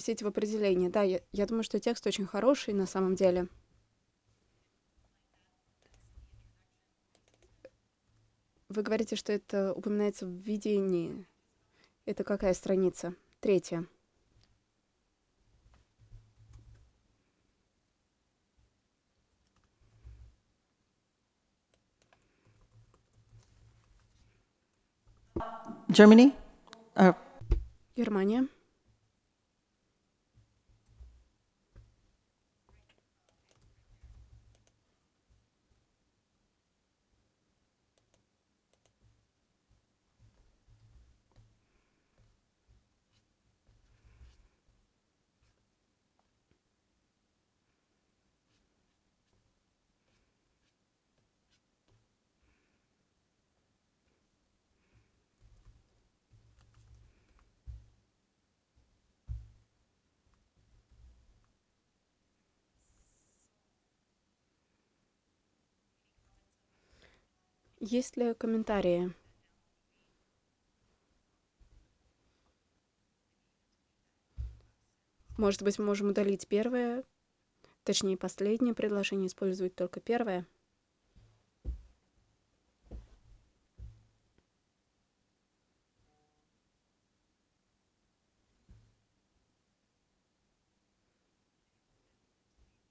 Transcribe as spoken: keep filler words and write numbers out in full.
спросить в определении. Да, я, я думаю, что текст очень хороший на самом деле. Вы говорите, что это упоминается в введении. Это какая страница? Третья. Germany? Uh, Германия. Есть ли комментарии? Может быть, мы можем удалить первое, точнее, последнее предложение, использовать только первое?